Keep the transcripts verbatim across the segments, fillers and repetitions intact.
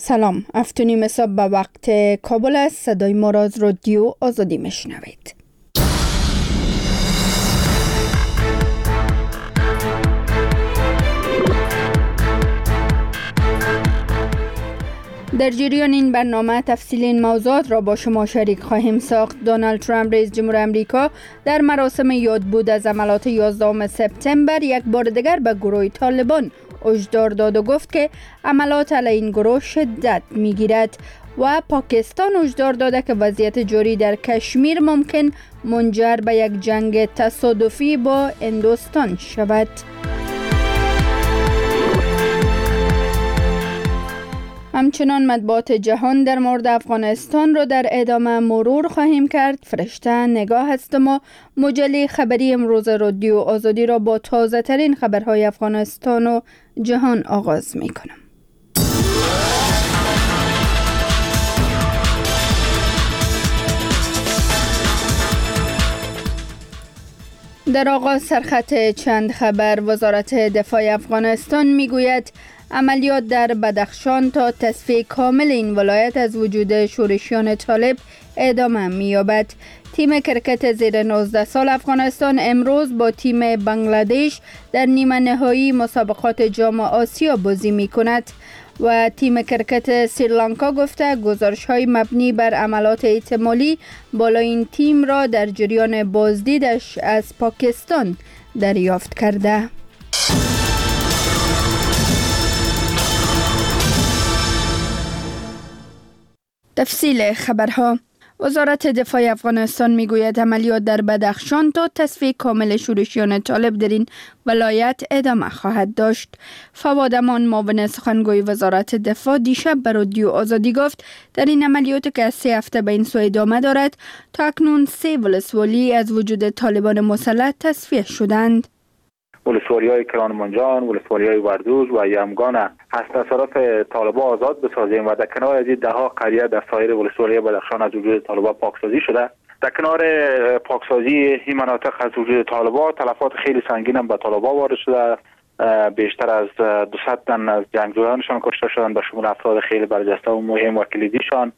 سلام، هفت و نیم صبح به وقت کابل است. صدای ما را از رادیو آزادی میشنوید. در جریان این برنامه تفصیل این موضوعات را با شما شریک خواهیم ساخت. دونالد ترامپ رئیس جمهور امریکا در مراسم یادبود از حملات یازدهم سپتامبر یک بار دیگر به گروه طالبان هشدار داد و گفت که حملات علیه این گروه شدت میگیرد و پاکستان هشدار داده که وضعیت جاری در کشمیر ممکن منجر به یک جنگ تصادفی با هندوستان شود. همچنان مطبوعات جهان در مورد افغانستان را در ادامه مرور خواهیم کرد. فرشته نگاه هستم و مجله خبری امروز رادیو آزادی را با تازه ترین خبرهای افغانستان و جهان آغاز می کنم. در آغاز سرخط چند خبر. وزارت دفاع افغانستان می گوید عملیات در بدخشان تا تصفیه کامل این ولایت از وجود شورشیان طالب ادامه می‌یابد. تیم کرکت زیر نوزده سال افغانستان امروز با تیم بنگلادش در نیمه نهایی مسابقات جام آسیا بازی می‌کند و تیم کرکت سریلانکا گفته گزارش‌های مبنی بر عملات احتمالی بالا این تیم را در جریان بازدیدش از پاکستان دریافت کرده. تفصیل خبرها. وزارت دفاع افغانستان میگوید عملیات در بدخشان تا تصفیه کامل شورشیان طالب در این ولایت ادامه خواهد داشت. فواد امان معاون سخنگوی وزارت دفاع دیشب به رادیو آزادی گفت در این عملیات که از سه هفته به این سو ادامه دارد تا اکنون سه ولسوالی از وجود طالبان مسلح تصفیه شدند. ولسوالی‌های کرانمنجان، ولسوالی‌های وردوز و یمگان از تصرف طالبان آزاد بسازیم و در کنار از این ده‌ها قریه در سایر ولسوالی بدخشان از وجود طالبان پاکسازی شده. در کنار پاکسازی این مناطق از وجود طالبان تلفات خیلی سنگین هم به طالبان وارد شده. بیشتر از دویست تن از جنگجویانشان کشته شدند به شمول افراد خیلی برجسته و مهم و کلیدیشان.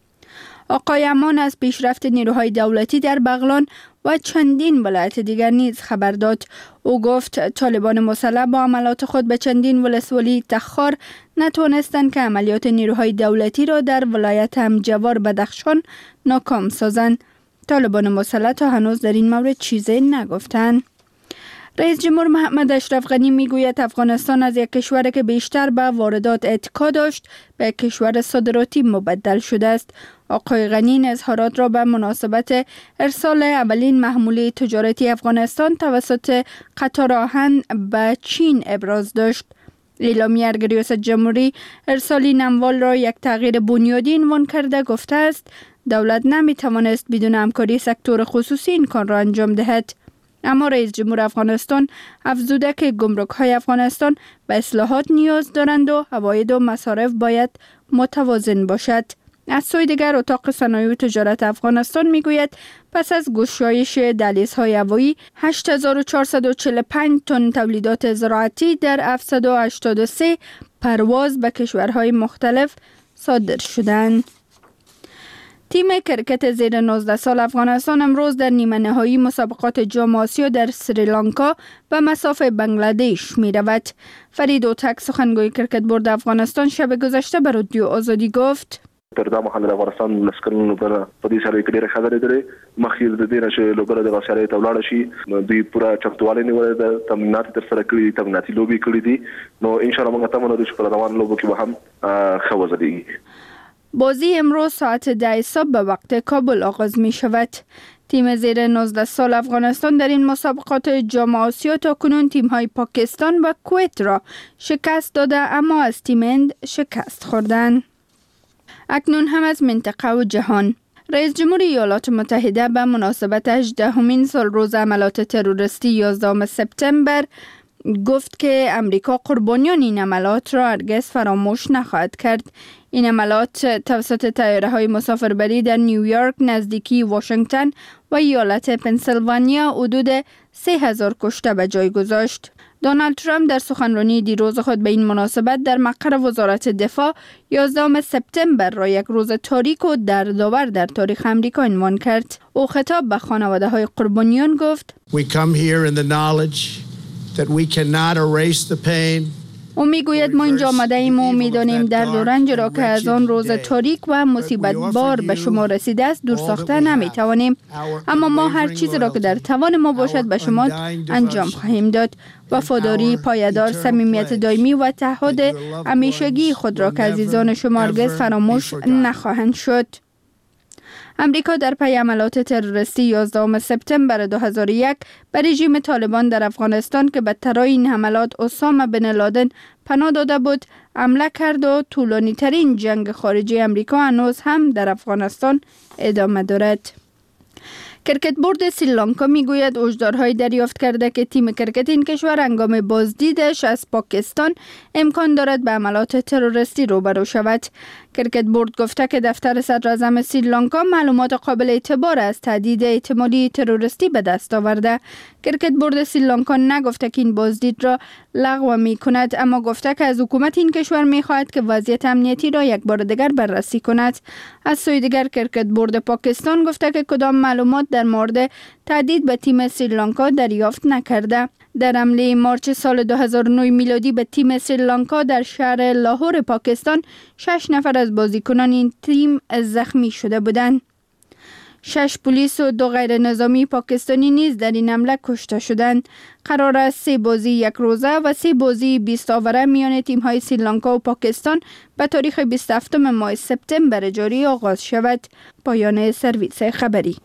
آقای امان از پیشرفت نیروهای دولتی در بغلان و چندین ولایت دیگر نیز خبر داد. او گفت طالبان مسلح با عملات خود به چندین ولسوالی تخار نتوانستند که عملیات نیروهای دولتی را در ولایت همجوار بدخشان ناکام سازند. طالبان مسلح تا هنوز در این مورد چیزی نگفتند. رئیس جمهور محمد اشرف غنی میگوید افغانستان از یک کشور که بیشتر به واردات اتکا داشت به کشور صادراتی مبدل شده است. آقای غنی این اظهارات را به مناسبت ارسال اولین محموله تجارتی افغانستان توسط قطار آهن به چین ابراز داشت. اعلامیه ریاست جمهوری ارسال این اموال را یک تغییر بنیادی عنوان کرده گفته است دولت نمی توانست بدون همکاری سکتور خصوصی این کار را انجام دهد. اما رئیس جمهور افغانستان افزوده که گمرک‌های افغانستان به اصلاحات نیاز دارند و عواید و مصارف باید متوازن باشد. از سوی دیگر اتاق صنایع و تجارت افغانستان میگوید پس از گشایش دهلیزهای هوایی هشت هزار و چهارصد و چهل و پنج تن تولیدات زراعتی در هفتصد و هشتاد و سه پرواز به کشورهای مختلف صادر شدند. تیم کرکت زیر نوزده سال افغانستان امروز در نیمه نهایی مسابقات جام آسیا در سریلانکا به مصاف بنگلادش می رود. فرید اوتک سخنگوی کرکت بورد افغانستان شب گذشته به رادیو آزادی گفت تر دا مهال افغانستان لسکرونو لپاره په دې سره کې ډېره ښه درې درې مخکې د دې نه چې لوبره د غسالۍ ته ولاړه شي دوی پوره چمتووالی نیولې ده تمرینات تر سره کړي تمریناتي لوبې کړي دي نو انشاءالله موږ تمه لرو چې په روانو لوبو کې به هم ښه وځلېږي. بازی امروز ساعت ده صبح به وقت کابل آغاز می شود. تیم زیر نوزده سال افغانستان در این مسابقات جام آسیا تا کنون تیم های پاکستان و کویت را شکست داده اما از تیم هند شکست خوردند. اکنون هم از منطقه و جهان. رئیس جمهور ایالات متحده به مناسبت هجدهمین سال روز عملات تروریستی یازدهم سپتامبر گفت که امریکا قربانیان این عملات را هرگز فراموش نخواهد کرد. این عملات توسط طیاره‌های مسافربری در نیویورک نزدیکی واشنگتن و ایالت پنسیلوانیا حدود سه هزار کشته به جای گذاشت. دونالد ترامپ در سخنرانی دیروز خود به این مناسبت در مقر وزارت دفاع یازدهم سپتامبر را یک روز تاریک و دردآور در تاریخ آمریکا عنوان کرد. او خطاب به خانواده‌های قربانیان گفت: We come here in the knowledge that we cannot erase the pain. او میگوید ما اینجا آمده ایم و میدانیم درد و رنج را که از آن روز تاریک و مصیبت بار به شما رسیده است دور ساخته نمیتوانیم، اما ما هر چیزی را که در توان ما باشد به شما انجام خواهیم داد. وفاداری پایدار، صمیمیت دائمی و تعهد همیشگی خود را که عزیزان شما هرگز فراموش نخواهند شد. امریکا در پی حملات تروریستی یازدهم سپتامبر دو هزار و یک به رژیم طالبان در افغانستان که به طرای این حملات اسامه بن لادن پناه داده بود حمله کرد و طولانی ترین جنگ خارجی امریکا هنوز هم در افغانستان ادامه دارد. کرکت بورد سریلانکا میگوید هشدارهای دریافت کرده که تیم کرکت این کشور هنگام بازدیدش از پاکستان امکان دارد به حملات تروریستی روبرو شود. کرکت بورد گفته که دفتر صدر اعظم سریلانکا معلومات قابل اعتبار از تهدید احتمالی تروریستی به دست آورده. کرکت بورد سریلانکا نگفته که این بازدید را لغو می کند، اما گفته که از حکومت این کشور می خواهد که وضعیت امنیتی را یک بار دیگر بررسی کند. از سوی دیگر کرکت بورد پاکستان گفته که کدام معلومات در مورد تهدید به تیم سریلانکا دریافت نکرده. در حمله مارچ سال دو هزار و نه میلادی به تیم سریلانکا در شهر لاهور پاکستان شش نفر از بازیکنان این تیم زخمی شده بودند. شش پلیس و دو غیر نظامی پاکستانی نیز در این حمله کشته شدند. قرار است سه بازی یک روزه و سه بازی بیست آوره میان تیم‌های سریلانکا و پاکستان به تاریخ بیست و هفتم ماه سپتامبر جاری آغاز شود. پایان سرویس خبری.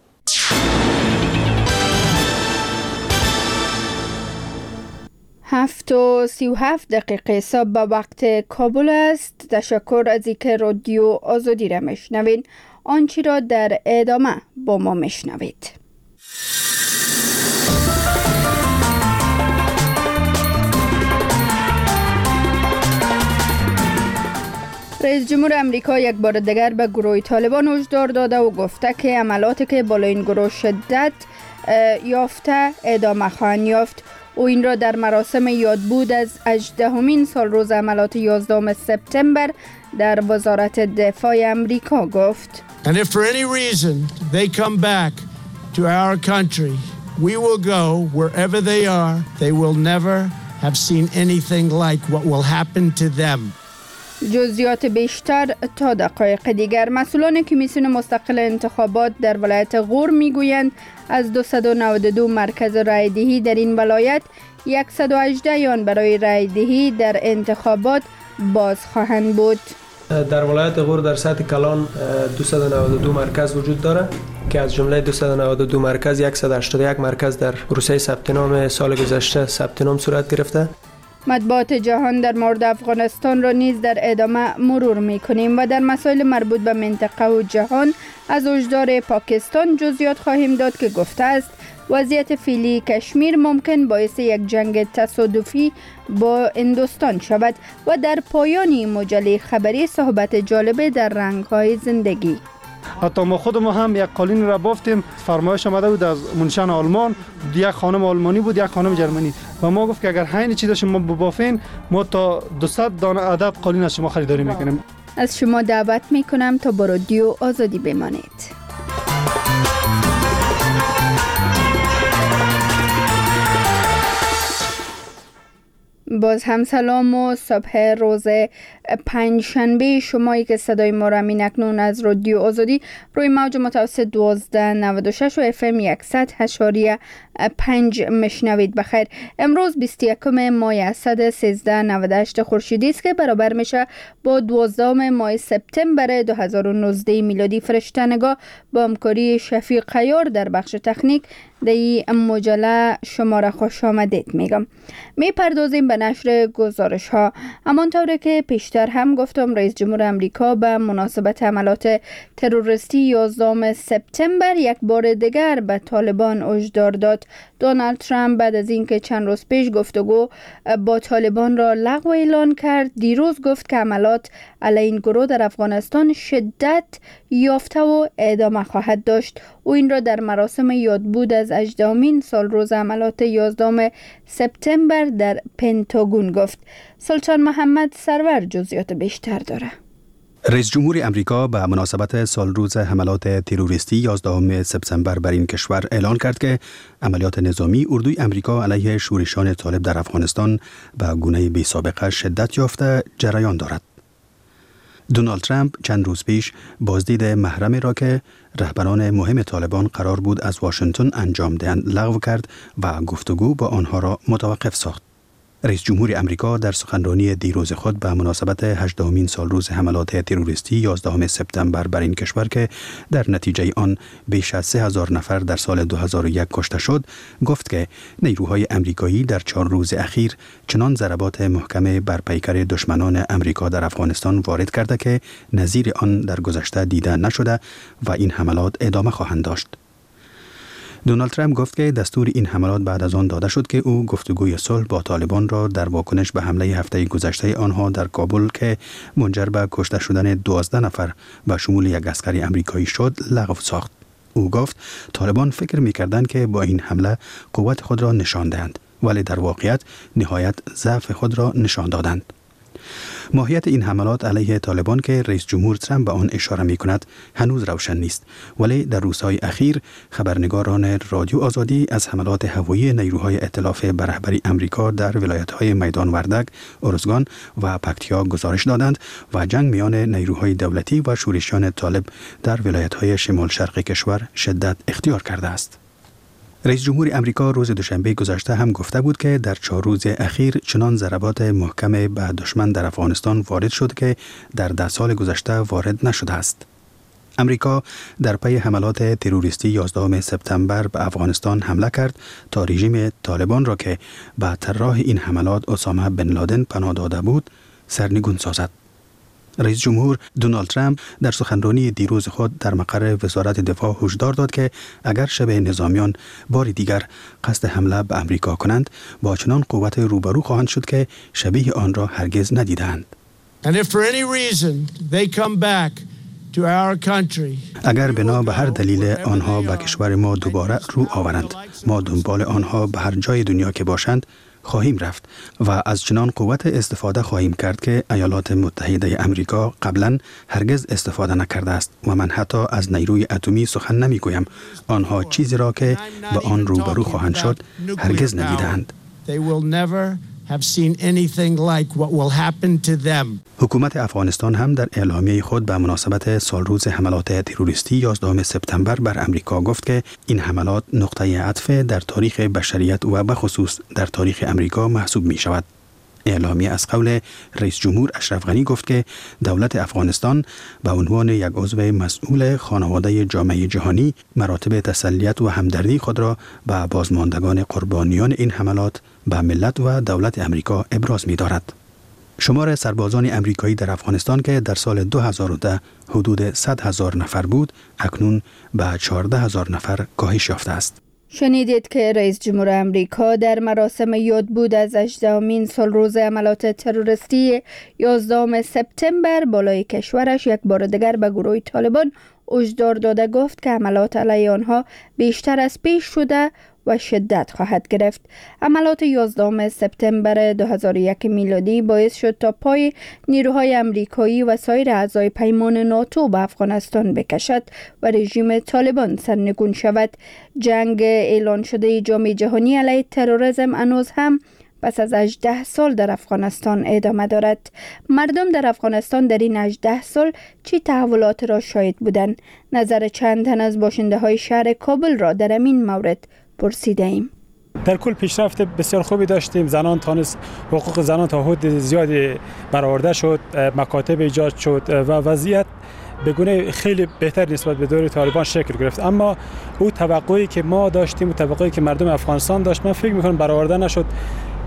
هفت و سی و هفت دقیقه صبح به وقت کابل است. تشکر از اینکه رادیو آزادی را میشنوید. آنچه را در ادامه با ما میشنوید. رئیس جمهور امریکا یک بار دیگر به گروه طالبان هشدار داده و گفته که عملاتی که بالا این گروه شدت یافته ادامه خواهند یافت. او این را در مراسم یادبود از هجدهمین سال روز عملات یازدهم سپتامبر در وزارت دفاع امریکا گفت. And if for any reason they come back to our country, we will go wherever they are. They will never have seen anything like what will happen to them. جزئیات بیشتر تا دقایق دیگر. مسئولان کمیسیون مستقل انتخابات در ولایت غور میگویند از دویست و نود و دو مرکز رایدهی در این ولایت صد و هجده آن برای رایدهی در انتخابات باز خواهند بود. در ولایت غور در سطح کلان دویست و نود و دو مرکز وجود دارد که از جمله دویست و نود و دو مرکز صد و هشتاد و یک مرکز در پروسه ثبت نام سال گذشته ثبت نام صورت گرفته. مطبوعات جهان در مورد افغانستان را نیز در ادامه مرور می‌کنیم و در مسائل مربوط به منطقه و جهان از هشدار پاکستان جزئیات خواهیم داد که گفته است وضعیت فعلی کشمیر ممکن باعث یک جنگ تصادفی با هندوستان شود و در پایان این مجله خبری صحبت جالب در رنگ‌های زندگی. حتی ما خود ما هم یک قالین را بافتیم، فرمایش آمده بود از منشن آلمان، یک خانم آلمانی بود یک خانم جرمنی و ما گفت که اگر همین چیز شما ببافین ما تا دویست دانه عدد قالین از شما خریداری میکنیم. از شما دعوت میکنم تا با رادیو آزادی بمانید. باز هم سلام و صبح روز پنج شنبه شمایی که صدای ما را همین اکنون از رادیو آزادی روی موج متوسط دوازده نود و شش و اف ام صد اشاریه پنج مشنوید. بخیر. امروز بیست و یکم ماه اسد سیزده نود و هشت خورشیدی است که برابر میشه با دوازدهم ماه سپتامبر دو هزار و نوزده میلادی. فرشته‌نگاه با همکاری شفیق قیار در بخش تکنیک در این مجله شما را خوش آمدید میگم. می پردازیم به نشر گزارش ها. همانطور که پیشتر هم گفتم رئیس جمهور امریکا به مناسبت حملات تروریستی یازدهم سپتامبر یک بار دیگر به طالبان هشدار داد. دونالد ترامپ بعد از اینکه چند روز پیش گفتگو با طالبان را لغو اعلان کرد، دیروز گفت که حملات علیه این گروه در افغانستان شدت یافته و ادامه خواهد داشت. او این را در مراسم یادبود از هجدهمین سال روز حملات یازدهم سپتامبر در پنتاگون گفت. سلطان محمد سرور جزئیات بیشتر داره. رئیس جمهور امریکا به مناسبت سالروز حملات تروریستی یازدهم سپتامبر بر این کشور اعلان کرد که عملیات نظامی اردوی امریکا علیه شورشیان طالب در افغانستان به گونه بی سابقه شدت یافته جریان دارد. دونالد ترامپ چند روز پیش بازدید محرمی را که رهبران مهم طالبان قرار بود از واشنگتن انجام دهند لغو کرد و گفتگو با آنها را متوقف ساخت. رئیس جمهور امریکا در سخنرانی دیروز خود به مناسبت هجدهمین سالروز حملات تروریستی یازدهم سپتامبر بر این کشور که در نتیجه آن بیش از سه هزار نفر در سال دو هزار و یک کشته شد، گفت که نیروهای امریکایی در چهار روز اخیر چنان ضربات محکم بر پیکر دشمنان امریکا در افغانستان وارد کرده که نظیر آن در گذشته دیده نشده و این حملات ادامه خواهند داشت. دونالد ترامپ گفت که دستور این حملات بعد از آن داده شد که او گفتگوی صلح با طالبان را در واکنش به حمله هفته گذشته آنها در کابل که منجر به کشته شدن دوازده نفر به شمول یک عسکر امریکایی شد لغو ساخت. او گفت طالبان فکر می‌کردند که با این حمله قوت خود را نشان دهند، ولی در واقعیت نهایت ضعف خود را نشان دادند. ماهیت این حملات علیه طالبان که رئیس جمهور ترامپ به آن اشاره می کند هنوز روشن نیست، ولی در روزهای اخیر خبرنگاران رادیو آزادی از حملات هوایی نیروهای ائتلاف به رهبری امریکا در ولایت‌های میدان وردک، ارزگان و پکتیا گزارش دادند و جنگ میان نیروهای دولتی و شورشیان طالب در ولایت‌های شمال شرق کشور شدت اختیار کرده است. رئیس جمهور امریکا روز دوشنبه گذشته هم گفته بود که در چهار روز اخیر چنان ضربات محکم به دشمن در افغانستان وارد شد که در ده سال گذشته وارد نشده است. امریکا در پی حملات تروریستی یازدهم سپتامبر به افغانستان حمله کرد تا رژیم طالبان را که به طراح این حملات اسامه بن لادن پناه داده بود سرنگون سازد. رئیس جمهور دونالد ترامپ در سخنرانی دیروز خود در مقر وزارت دفاع هشدار داد که اگر شبه نظامیان بار دیگر قصد حمله به امریکا کنند با چنان قوت روبرو خواهند شد که شبیه آن را هرگز ندیدند. And if for any reason they come back to our country, اگر بنا به هر دلیل آنها به کشور ما دوباره رو آورند، ما دنبال آنها به هر جای دنیا که باشند خواهیم رفت و از چنان قوت استفاده خواهیم کرد که ایالات متحده امریکا قبلا هرگز استفاده نکرده است و من حتی از نیروی اتمی سخن نمی گویم. آنها چیزی را که به آن روبرو خواهند شد هرگز ندیدند. have seen anything like what will happen to them. حکومت افغانستان هم در اعلامیه خود به مناسبت سالروز حملات تروریستی یازدهم سپتامبر بر امریکا گفت که این حملات نقطه عطف در تاریخ بشریت و به خصوص در تاریخ امریکا محسوب می شود. اعلامیه از قول رئیس جمهور اشرف غنی گفت که دولت افغانستان به عنوان یک عضو مسئول خانواده جامعه جهانی مراتب تسلیت و همدردی خود را به بازماندگان قربانیان این حملات به ملت و دولت امریکا ابراز می دارد. شمار سربازان امریکایی در افغانستان که در سال دو هزار و ده حدود صد هزار نفر بود، اکنون به چهارده هزار نفر کاهش یافته است. شنیدید که رئیس جمهور امریکا در مراسم یادبود از هجدهمین سالروز حملات تروریستی یازدهم سپتامبر بالای کشورش یک بار دیگر به گروه طالبان هشدار داده گفت که حملات علیه آنها بیشتر از پیش شده و شدت خواهد گرفت. حملات یازدهم سپتامبر دو هزار و یک میلادی باعث شد تا پای نیروهای امریکایی و سایر اعضای پیمان ناتو به افغانستان بکشد و رژیم طالبان سرنگون شود. جنگ اعلان شده جامعه جهانی علیه تروریسم هنوز هم پس از هجده سال در افغانستان ادامه دارد. مردم در افغانستان در این هجده سال چه تحولات را شاهد بودند؟ نظر چند تن از باشنده های شهر کابل را در این مورد پرسیده ایم. در کل پیشرفت بسیار خوبی داشتیم. زنان تانست حقوق زنان تا حد زیادی برآورده شد، مکاتب ایجاد شد و وضعیت به گونه خیلی بهتر نسبت به دور طالبان شکل گرفت. اما او توقعی که ما داشتیم و توقعی که مردم افغانستان داشت من فکر می‌کنم برآورده نشد.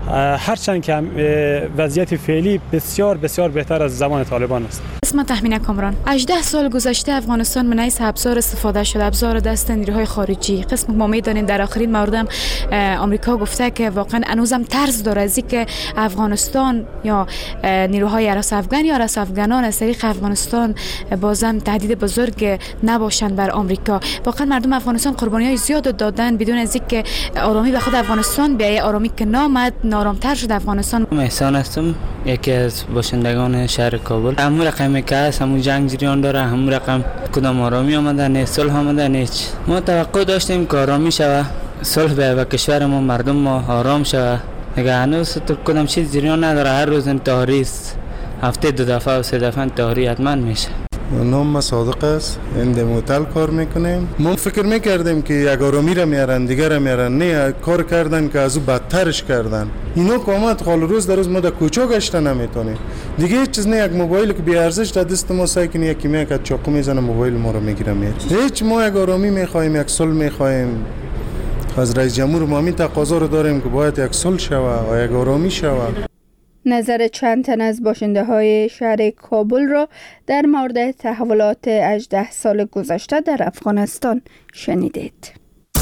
هرچند که وضعیت فعلی بسیار بسیار بهتر از زمان طالبان است. اسم تحمینه کامران. هجده سال گذشته افغانستان من از ابزار استفاده شده، ابزار دست نیروهای خارجی. قسم ما میدانیم در آخرین موردم آمریکا گفته که واقعا هنوزم طرز داره از اینکه افغانستان یا نیروهای ارس افغان یا ارس افغانان از طریق افغانستان بازم تهدید بزرگ نباشند بر آمریکا. واقعا مردم افغانستان قربانی‌های زیاد دادن بدون از اینکه آرامی به خود افغانستان بیاید. آرامی که نامد، نارامتر شد افغانستان. احسان هستم، یکی از باشندگان شهر کابل. همون رقمی که هست همون جنگ جریان داره، همون رقم کدام آرامی آمده نه صلح آمده نیچ. ما توقع داشتیم که آرامی شود، صلح به و کشور ما مردم ما آرام شود. اگه هنوز تو کدام چیز جریان نداره، هر روز انتحاری است، هفته دو دفعه و سه دفعه انتحاری حتما میشه. نام ما صادق است، این موتل کار میکنیم. ما فکر میکردیم که یک آرامی را میارن دیگر را میارن، نه کار کردن که از او بدترش کردن. اینا کامت خال روز در روز ما در کوچه گشته نمیتونیم دیگه. هیچ چیز نه، یک موبایل که بی ارزش در دست ما سعی کنی یکی میاد که چاقو میزنه موبایل ما رو میگیره میره. هیچ ما یک آرامی میخوایم، یک صلح میخوایم. از رئیس جمهور ما همین تقاضا رو داریم که باید یک صلح شود و یک آرامی شود. نظر چند تن از باشنده های شهر کابل را در مورد تحولات هجده سال گذشته در افغانستان شنیدید.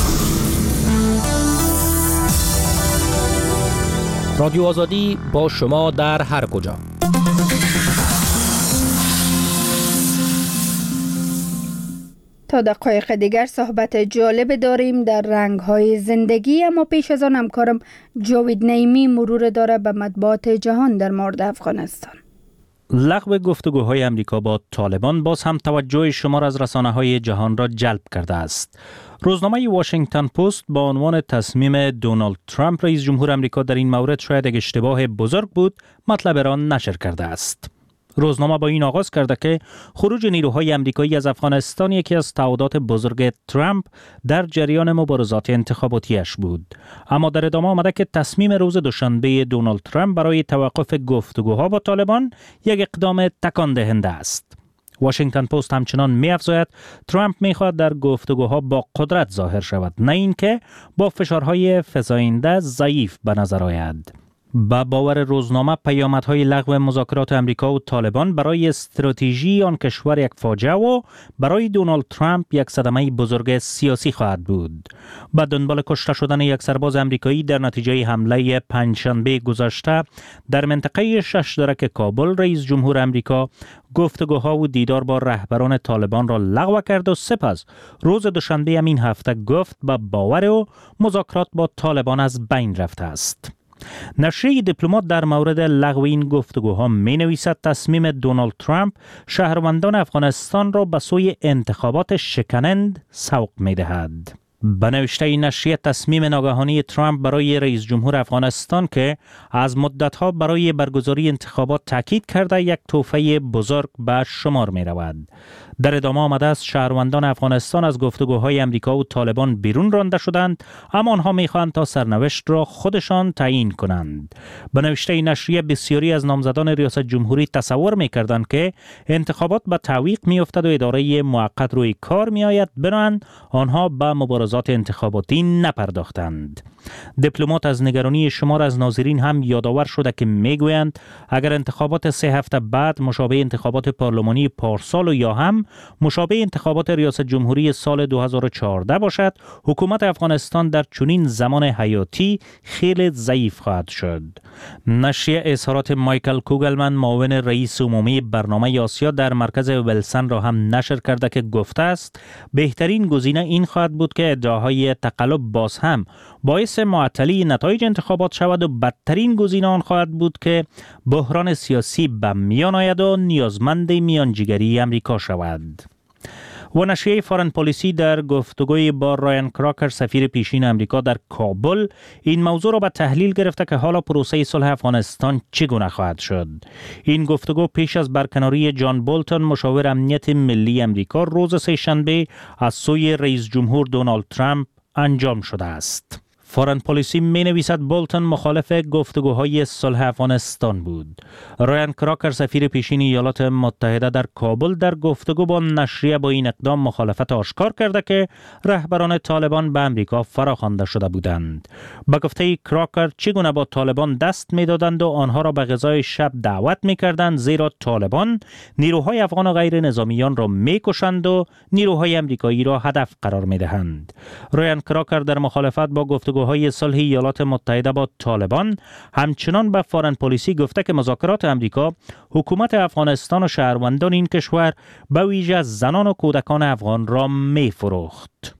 رادیو آزادی با شما در هر کجا. تا دقایق دیگر صحبت جالب داریم در رنگ‌های زندگی، اما پیش از آن همکارم جاوید نعیمی مرور داره به مطبوعات جهان در مورد افغانستان. لغو گفتگوهای امریکا با طالبان باز هم توجه شمار از رسانه‌های جهان را جلب کرده است. روزنامه واشنگتن پست با عنوان تصمیم دونالد ترامپ رئیس جمهور امریکا در این مورد شاید یک اشتباه بزرگ بود مطلب را نشر کرده است. روزنامه با این آغاز کرده که خروج نیروهای امریکایی از افغانستان یکی از تعهدات بزرگ ترامپ در جریان مبارزات انتخاباتیش بود، اما در ادامه آمده که تصمیم روز دوشنبه دونالد ترامپ برای توقف گفتگوها با طالبان یک اقدام تکان دهنده است. واشنگتن پست همچنان می‌افزاید ترامپ می‌خواهد در گفتگوها با قدرت ظاهر شود، نه اینکه با فشارهای فزاینده ضعیف به نظر آید. با باور روزنامه پیامدهای لغو مذاکرات امریکا و طالبان برای استراتژی آن کشور یک فاجعه و برای دونالد ترامپ یک صدمه بزرگ سیاسی خواهد بود. با دنبال کشته شدن یک سرباز امریکایی در نتیجه حمله پنجشنبه گذشته در منطقه شش درک کابل، رئیس جمهور امریکا گفتگوها و دیدار با رهبران طالبان را لغو کرد و سپس روز دوشنبه همین هفته گفت با باور و مذاکرات با طالبان از بین رفته است. نشریه دیپلمات در مورد لغو این گفتگوها می نویسد تصمیم دونالد ترامپ شهروندان افغانستان را به سوی انتخابات شکنند سوق می دهد. به نوشته نشریه تصمیم ناگهانی ترامپ برای رئیس جمهور افغانستان که از مدتها برای برگزاری انتخابات تاکید کرده یک تحفه بزرگ به شمار می رود. در ادامه آمده است شهروندان افغانستان از گفتگوهای امریکا و طالبان بیرون رانده شدند، اما آنها می‌خواهند تا سرنوشت را خودشان تعیین کنند. به نوشته نشریه بسیاری از نامزدان ریاست جمهوری تصور می‌کردند که انتخابات به تعویق می‌افتد و اداره موقت روی کار می‌آید، بنابراین آنها به مبارزات انتخاباتی نپرداختند. دیپلمات از نگرانی شمار از ناظرین هم یادآور شده که میگویند اگر انتخابات سه هفته بعد مشابه انتخابات پارلمانی پارسال و یا هم مشابه انتخابات ریاست جمهوری سال دو هزار و چهارده باشد، حکومت افغانستان در چنین زمان حیاتی خیلی ضعیف خواهد شد. نشریه اظهارات مایکل کوگلمن، معاون رئیس عمومی برنامه آسیا در مرکز ولسن را هم نشر کرده که گفته است بهترین گزینه این خواهد بود که ادعاهای تقلب باز هم باعث معطلی نتایج انتخابات شود و بدترین گزینه آن خواهد بود که بحران سیاسی به میان آید و نیازمند میانجیگری امریکا شود. و نشریه فارن پالیسی در گفتگوی با رایان کراکر، سفیر پیشین امریکا در کابل، این موضوع را به تحلیل گرفته که حالا پروسه صلح افغانستان چگونه خواهد شد. این گفتگو پیش از برکناری جان بولتون، مشاور امنیت ملی امریکا، روز سه‌شنبه از سوی رئیس جمهور دونالد ترامپ انجام شده است. فارن پالیسی می نویسد بولتن مخالف گفتگوهای صلح افغانستان بود. رایان کراکر سفیر پیشین ایالات متحده در کابل در گفتگو با نشریه با این اقدام مخالفت آشکار کرده که رهبران طالبان به امریکا فراخوانده شده بودند. به گفته کراکر چگونه با طالبان دست می دادند و آنها را به غذای شب دعوت می کردند، زیرا طالبان نیروهای افغان و غیر نظامیان را می کشند و نیروهای امریکایی را هدف قرار می دهند. رایان کراکر در مخالفت با گفتگو های صلح ایالات متحده با طالبان همچنان به فارن پالیسی گفته که مذاکرات امریکا حکومت افغانستان و شهروندان این کشور به ویژه زنان و کودکان افغان را می فروخت.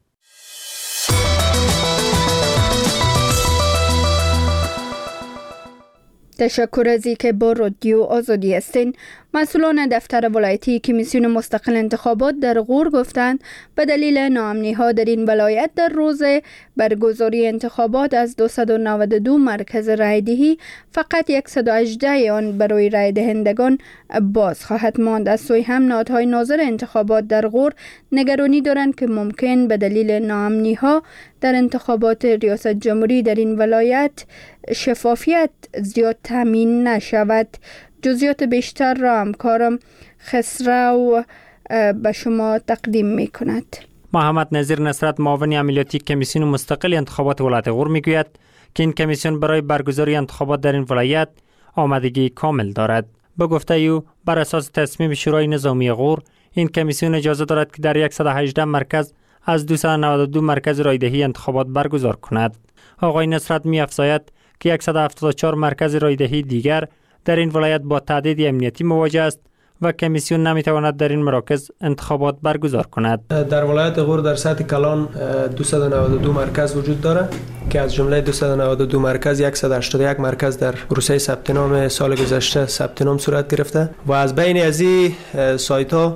تشکر از اینکه با رادیو آزادی هستین. مسئولان دفتر ولایتی کمیسیون مستقل انتخابات در غور گفتند به دلیل ناامنی ها در این ولایت در روز برگزاری انتخابات از دویست و نود و دو مرکز رای دهی فقط صد و هجده آن برای رای دهندگان باز خواهد ماند. از سوی هم نهادهای ناظر انتخابات در غور نگرانی دارند که ممکن به دلیل ناامنی ها در انتخابات ریاست جمهوری در این ولایت شفافیت زیاد تامین نشود. جزئیات بیشتر را همکارم خسرو به شما تقدیم می کند. محمد نظیر نصرت معاون عملیاتی کمیسیون مستقل انتخابات ولایت غور می گوید که این کمیسیون برای برگزاری انتخابات در این ولایت آمادگی کامل دارد. به گفته او بر اساس تصمیم شورای نظامی غور این کمیسیون اجازه دارد که در صد و هجده مرکز از دویست و نود و دو مرکز رایدهی انتخابات برگزار کند. آقای نصرت می افزاید که صد و هفتاد و چهار مرکز رایدهی دیگر در این ولایت با تعدید امنیتی مواجه است و کمیسیون نمیتواند در این مراکز انتخابات برگزار کند. در ولایت غور در سطح کلان دویست و نود و دو مرکز وجود دارد که از جمله دویست و نود و دو مرکز صد و هشتاد و یک مرکز در پروسه ثبت نام سال گذشته ثبت نام صورت گرفته و از بین از این سایت ها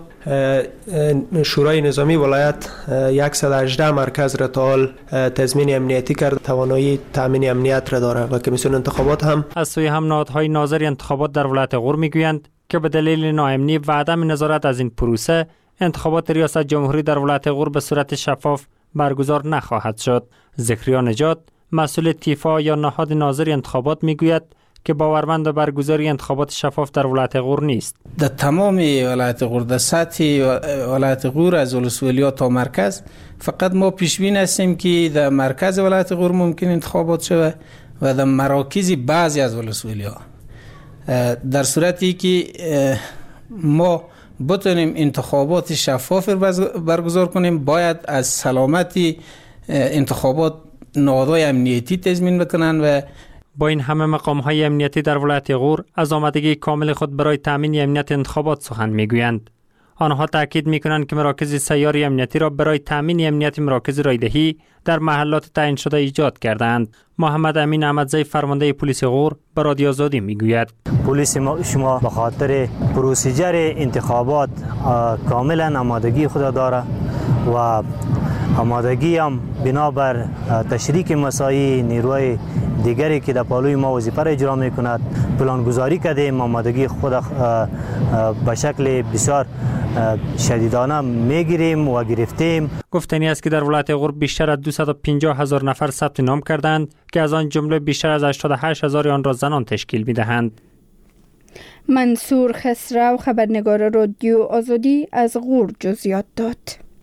شورای نظامی ولایت صد و هجده مرکز را تا حال تضمین امنیتی کرده، توانایی تامین امنیت را دارد و کمیسیون انتخابات هم از سوی هم نهادهای ناظر انتخابات در ولایت غور میگویند که به دلیل ناامنی و عدم نظارت از این پروسه انتخابات ریاست جمهوری در ولایت غور به صورت شفاف برگزار نخواهد شد. زکریا نجات مسئول تیفا یا نهاد ناظر انتخابات میگوید که باورمند به برگزاری انتخابات شفاف در ولایت غور نیست. در تمام ولایت غور، در سطح ولایت غور از ولسوالی تا مرکز فقط ما پیش بین هستیم که در مرکز ولایت غور ممکن انتخابات شود و در مراکز بعضی از ولسوالی ها. در صورتی که ما بتونیم انتخابات شفاف برگزار کنیم باید از سلامتی انتخابات نهادهای امنیتی تضمین بکنن و با این همه مقام‌های امنیتی در ولایت غور از آمادگی کامل خود برای تامین امنیت انتخابات سخن میگویند. آنها تاکید میکنند که مراکز سیاری امنیتی را برای تامین امنیت مراکز رایدهی در محلات تعیین شده ایجاد کردند. محمد امین احمدزی فرمانده پلیس غور به رادیو آزادی میگوید پلیس شما به خاطر پروسیجر انتخابات کاملا آمادگی خود داره و آمادگی هم بنابر تشریک مساعی نیروی دیگری که در پالوی ما وظیفه را اجرا میکند پلانگذاری کردیم. آمادگی خود به شکل بسیار شدیدانه میگیریم و گرفتیم. گفتنی است که در ولایت غور بیشتر از دویست و پنجاه هزار نفر ثبت نام کردند که از آن جمله بیشتر از هشتاد و هشت هزار آن را زنان تشکیل میدهند. منصور خسرو خبرنگار رادیو آزادی از غور جزئیات داد.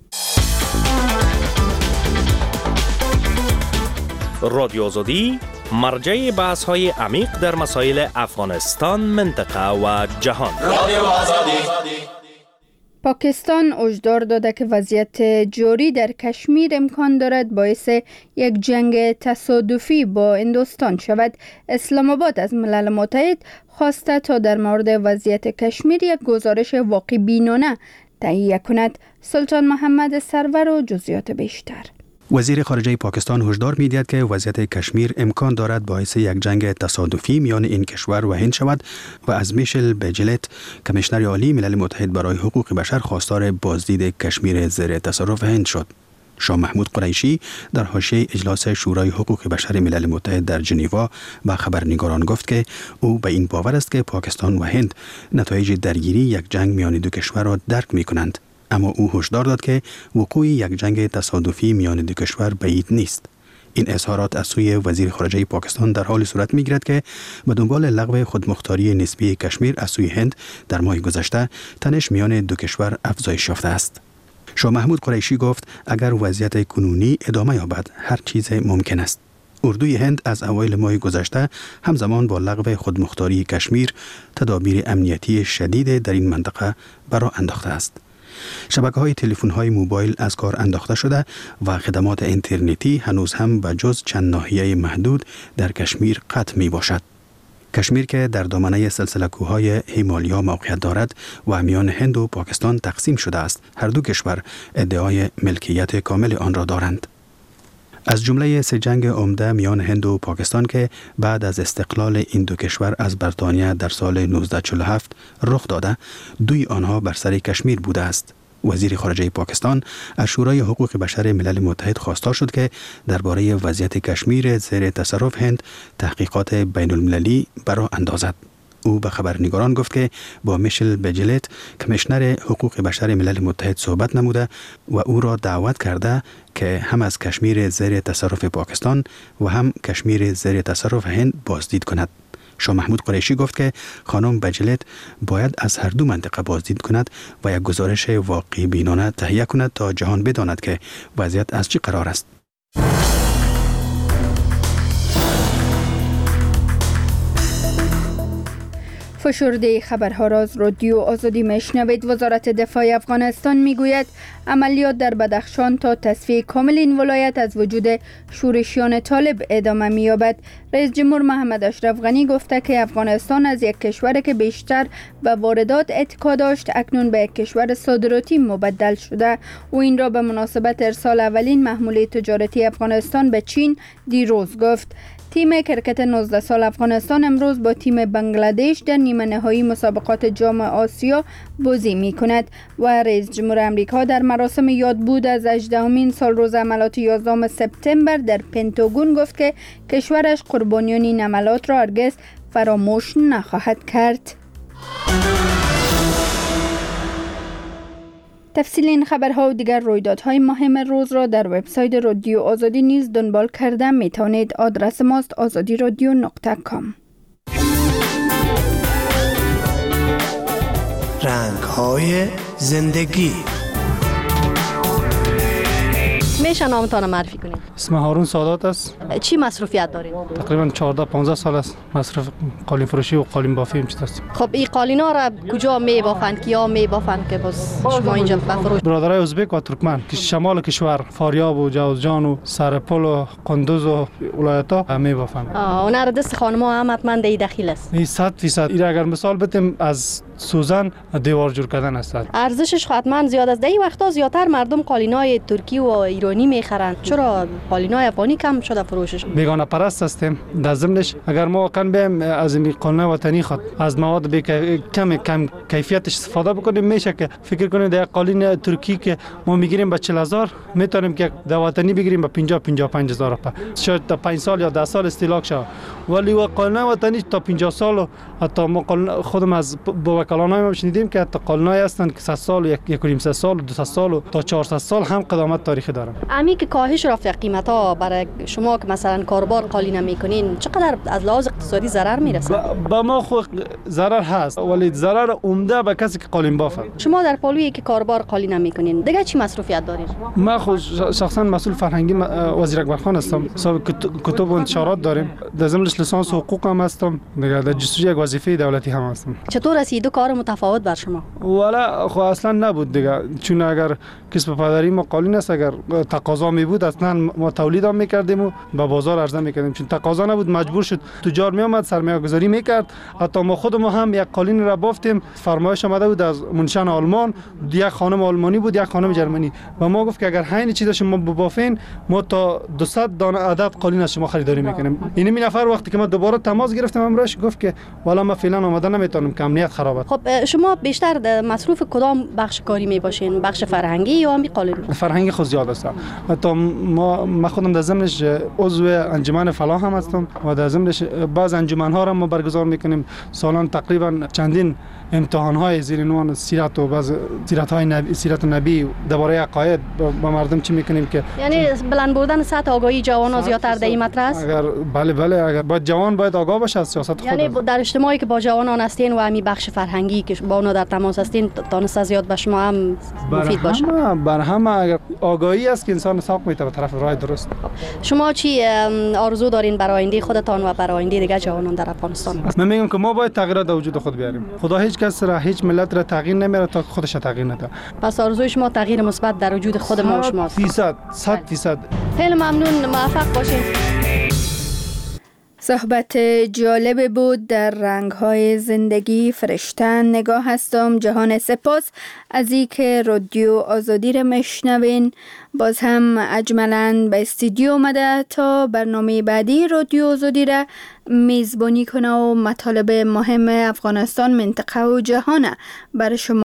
رادیو آزادی مرجع بحث های عمیق در مسائل افغانستان، منطقه و جهان. رادیو آزادی. پاکستان هشدار داده که وضعیت جاری در کشمیر امکان دارد باعث یک جنگ تصادفی با هندوستان شود. اسلام آباد از ملل متحد خواسته تا در مورد وضعیت کشمیر یک گزارش واقع بینانه تهیه کند. سلطان محمد سرور و جزئیات بیشتر. وزیر خارجه پاکستان هشدار می‌دهد که وضعیت کشمیر امکان دارد باعث یک جنگ تصادفی میان این کشور و هند شود و از میشل بجلت کمیشنر عالی ملل متحد برای حقوق بشر خواستار بازدید کشمیر زیر تصرف هند شد. شاه محمود قریشی در حاشیه اجلاس شورای حقوق بشر ملل متحد در ژنو با خبرنگاران گفت که او به این باور است که پاکستان و هند نتایج درگیری یک جنگ میان دو کشور را درک می‌کنند. اما او هشدار داد که وقوع یک جنگ تصادفی میان دو کشور بعید نیست. این اظهارات از سوی وزیر خارجه پاکستان در حال صورت می‌گیرد که به دنبال لغو خودمختاری نسبی کشمیر از سوی هند در ماه گذشته تنش میان دو کشور افزایش یافته است. شاه محمود قریشی گفت اگر وضعیت کنونی ادامه یابد هر چیز ممکن است. اردوی هند از اوایل ماه گذشته همزمان با لغو خودمختاری کشمیر تدابیر امنیتی شدید در این منطقه برا انداخته است. شبکه‌های تلفن‌های موبایل از کار انداخته شده و خدمات اینترنتی هنوز هم به جز چند ناحیه محدود در کشمیر قطع می باشد. کشمیر که در دامنه سلسله کوههای هیمالیا موقعیت دارد و میان هند و پاکستان تقسیم شده است. هر دو کشور ادعای ملکیت کامل آن را دارند. از جمله سه جنگ عمده میان هند و پاکستان که بعد از استقلال این دو کشور از بریتانیا در سال نوزده چهل و هفت رخ داده، دوی آنها بر سر کشمیر بوده است. وزیر خارجه پاکستان از شورای حقوق بشر ملل متحد خواستار شد که درباره وضعیت کشمیر زیر تصرف هند تحقیقات بین المللی برا اندازد. او به خبرنگاران گفت که با میشل بجلت کمیشنر حقوق بشر ملل متحد صحبت نموده و او را دعوت کرده که هم از کشمیر زیر تصرف پاکستان و هم کشمیر زیر تصرف هند بازدید کند. شاه محمود قریشی گفت که خانم بجلت باید از هر دو منطقه بازدید کند و یک گزارش واقعی بینانه تهیه کند تا جهان بداند که وضعیت از چه قرار است. فشرده خبرها را از رادیو آزادی میشنوید. وزارت دفاع افغانستان میگوید عملیات در بدخشان تا تصفیه کامل این ولایت از وجود شورشیان طالب ادامه می‌یابد. رئیس جمهور محمد اشرف غنی گفته که افغانستان از یک کشور که بیشتر به واردات اتکا داشت اکنون به یک کشور صادراتی مبدل شده. او این را به مناسبت ارسال اولین محموله تجارتی افغانستان به چین دیروز گفت. تیم کرکت نوزده سال افغانستان امروز با تیم بنگلادش در نیمه نهایی مسابقات جام آسیا بازی می کند و رئیس جمهور امریکا در مراسم یادبود از هجدهمین سالروز عملیات یازدهم سپتامبر در پنتاگون گفت که کشورش قربانیان این عملیات را هرگز فراموش نخواهد کرد. تفصیل این خبرها و دیگر رویدادهای مهم روز را در وبسایت رادیو آزادی نیز دنبال کرده می توانید. آدرس ماست آزادی رادیو نقطه کام. رنگ‌های زندگی. میشه نامتان معرفی کنید؟ اسم هارون سادات است. چی مصروفیت دارید؟ تقریبا چهارده پانزده سال است مصرف قالین فروشی و قالین بافی هم است. خب این قالینا را کجا می بافند؟ کیا می بافند که باز شما اینجا بفروشید؟ برادرای ازبک و ترکمن که شمال کشور فاریاب و جوزجان و سرپل و قندوز و ولایت‌ها می بافند. آه اون را دست خانم‌ها هم حتما در داخل است. این صد درصد این اگر مثال بتیم از سوزن دیوار جور کردن است. ارزشش حتما زیاد است. در این وقتا زیاتر مردم قالینای ترکی و ایرانی میخرند. چرا قالینای افغانی کم شده فروشش؟ بیگانه پرست هستیم. در ضمنش اگر ما واقعا بیم از این قالینای وطنی خود از مواد کم کم کیفیتش استفاده بکنیم میشه که فکر کنید در قالین ترکی که ما میگیریم به چهل هزار میتونیم که در وطنی بگیریم به پنجاه پنجاه و پنج هزار روپیه. شاید تا پنج سال یا ده سال استهلاک شه. ولی و قالینای وطنی تا پنجاه سال و حتی ما خودم از وکلانای ما شنیدیم که حتی قالینای هستن که صد سال یک یک و نیم سال و دو سال و تا چهارصد سال هم قدامت تاریخی دارن. امی که کاهش رفته قیمت ها برای شما که مثلا کاربار قالین میکنین چقدر از لحاظ اقتصادی ضرر میرسه؟ با ما خود ضرر هست ولی ضرر عمده به کسی که قالین بافه. شما در پالویی که کاربار قالین میکنین دیگه چی مصرفیت دارید؟ ما خود شخصا مسئول فرهنگی وزیر اکبرخان هستم. صاحب کتب و انتشارات داریم. در ضمنش لیسانس حقوق هم هستم. دیگه در جستجوی یک وظیفه دولتی هم هستم. چطور رسید دو کار متفاوت بر شما؟ والا خو اصلا نبود دیگه چون اگر کسب پدری ما قالین است اگر تقاضا می بود اصلا ما تولید هم میکردیم و به بازار عرضه میکردیم چون تقاضا نبود مجبور شد تجار می آمد سرمایه گذاری میکرد. حتی ما خود ما هم یک قالین را بافتیم فرمایش آمده بود از منشن آلمان یک خانم آلمانی بود یک خانم جرمنی و ما گفت که اگر همین چیزا شما ببافین ما تا دویست دانه عدد قالین از شما خریداری میکنیم. این می نفر وقتی که ما دوباره تماس گرفتم امروز گفت که والا ما فعلا آمده نمیتونم که امنیت خراب است. خب شما بیشتر در مصروف کدام بخش کاری می باشین؟ بخش فرهنگی یا می قالین؟ فرهنگی خود زیاد است. حتی ما ما خودم در ضمنش عضو انجمن فلاح هم هستم و در ضمنش بعض انجمن ها را ما برگزار میکنیم. سالان تقریبا چندین امتحان های زیر عنوان سیرت و بعض سیرت های نبی سیرت نبی درباره عقاید با مردم چی میکنیم که یعنی بلند بردن سطح آگاهی جوانان زیادتر در این مطرح است. اگر بله بله اگر با جوان باید آگاه باشه از سیاست خود. یعنی در اجتماعی که با جوانان هستین و همین بخش فرهنگی که با اونا در تماس هستین دانسته زیاد به شما هم مفید باشه. بر همه اگر آگاهی است که انسان ساق میته به طرف راه درست. شما چی آرزو دارین برای آینده خودتان و برای آینده دیگه جوانان در افغانستان؟ من میگم که ما باید تغییرات در وجود خود بیاریم. خدا هیچ کس را هیچ ملت را تغییر نمیاره تا خودش تغییر نده. پس آرزوی شما تغییر مثبت در وجود خود ما و شماست. درصد صد درصد. خیلی ممنون، موفق باشین. صحبت جالب بود در رنگ‌های زندگی. فرشته نگاه هستم. جهان سپاس از این که رادیو آزادی را میشنوین. باز هم اجملاً به استودیو اومده تا برنامه بعدی رادیو آزادی را میزبانی کنه و مطالب مهم افغانستان، منطقه و جهان برای شما